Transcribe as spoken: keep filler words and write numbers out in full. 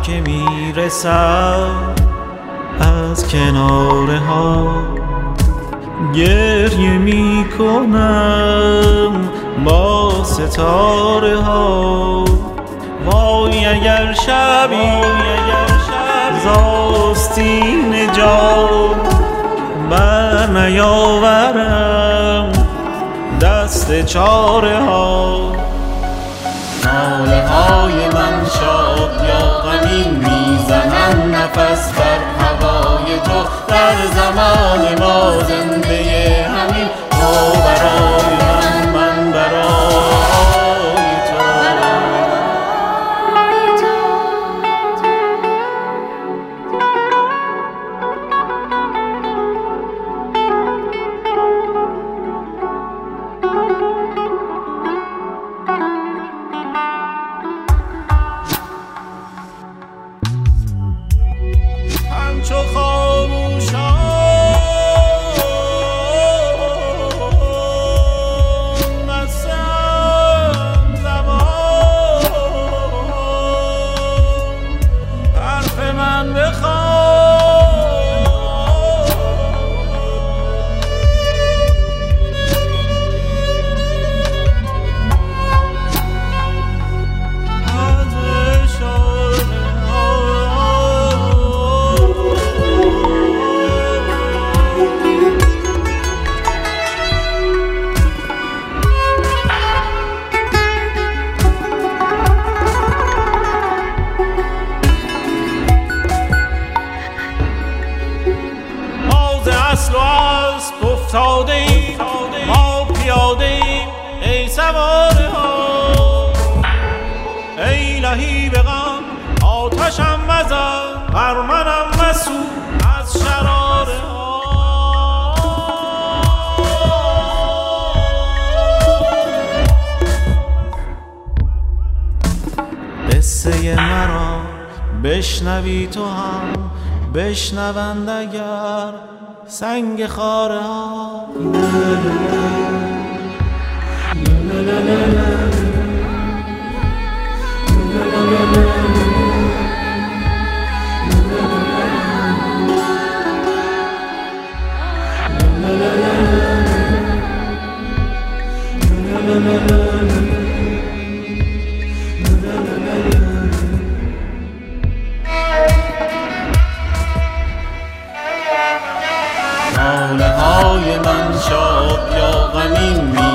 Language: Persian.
که میرسم از کناره ها، گریه میکنم با ستاره ها. وای اگر شبی ز آستین جان بر نیاورم دست چاره ها. ناله های من شاد یا غمین میزنن نفس بر هوای تو، در زمان ما زنده همین. تو برای من، من برای تو. همچو خاموشان بستم زبان، حرف من بخوان. از اشاره اصل و اسب افتاده ایم، ما پیاده ایم ای سواره ها. ای لهی به غم آتشم مزن، بر منم مسوز از شراره ها. قصه مرا بشنوی تو هم، بشنوند اگر سنگ خاره ها. ناله های من شاد یا غمین